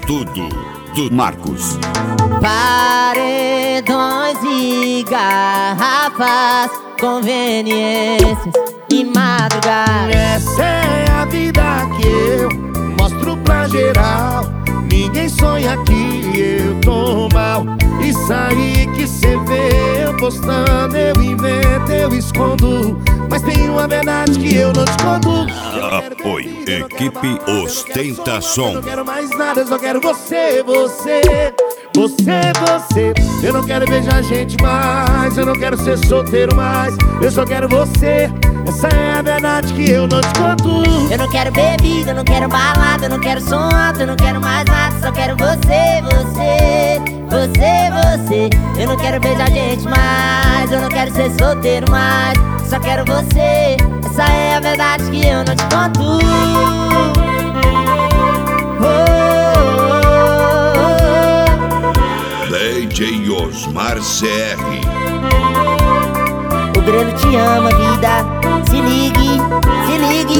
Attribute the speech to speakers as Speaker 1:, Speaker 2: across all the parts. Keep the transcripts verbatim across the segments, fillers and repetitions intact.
Speaker 1: tudo do Marcos.
Speaker 2: Paredões e garrafas, conveniências e madrugada.
Speaker 3: Essa é a vida que eu mostro pra geral. Ninguém sonha que eu tô mal. Isso aí que cê vê eu postando, eu invento, eu escondo. Mas tem uma verdade que eu não te conto.
Speaker 1: Apoio Equipe Ostentação.
Speaker 3: Eu não quero mais nada, eu só quero você, você, você, você. Eu não quero beijar gente mais, eu não quero ser solteiro mais, eu só quero você. Essa é a verdade que eu não te conto.
Speaker 2: Eu não quero bebida, eu não quero balada, eu não quero som alto, eu não quero mais nada, só quero você, você, você, você. Eu não quero beijar gente mais, eu não quero ser solteiro mais, só quero você. Essa é a verdade que eu não te conto. Oh, oh, oh.
Speaker 1: D J Osmar C R.
Speaker 2: O Grelo te ama, vida. Se ligue, se ligue.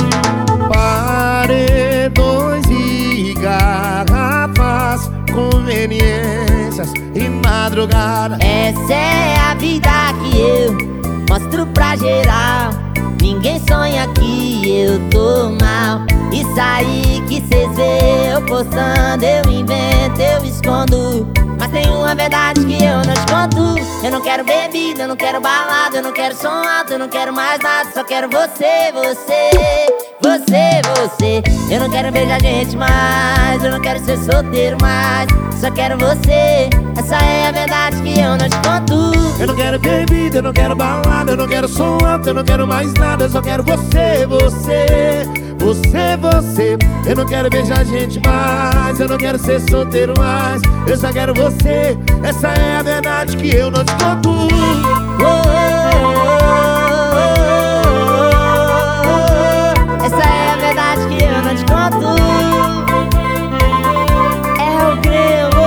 Speaker 3: Paredões e garrafas, conveniências e madrugada.
Speaker 2: Essa é a vida que eu mostro pra geral. Ninguém sonha que eu tô mal. Isso aí que cês vê eu postando, eu invento, eu escondo. Mas tem uma verdade que eu não te conto. Eu não quero bebida, eu não quero balada, eu não quero som alto, eu não quero mais nada, só quero você, você, você, você. Eu não quero beijar gente mais, eu não quero ser solteiro mais, só quero você. Essa é a verdade que eu não te conto.
Speaker 3: Eu não quero bebida, eu não quero balada, eu não quero som alto, eu não quero mais nada, eu só quero você, você, você, você. Eu não quero beijar gente mais, eu não quero ser solteiro mais, eu só quero você. Essa é a verdade que eu não te conto.
Speaker 2: Oh, oh, oh, oh, oh. Essa é a verdade que eu não te conto. É o Grelo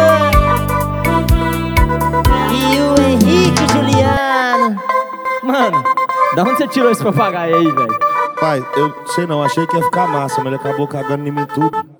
Speaker 2: e o Henrique Juliano.
Speaker 4: Mano, da onde você tirou esse papagaio aí, velho?
Speaker 3: Pai, eu sei não, achei que ia ficar massa, mas ele acabou cagando em mim tudo.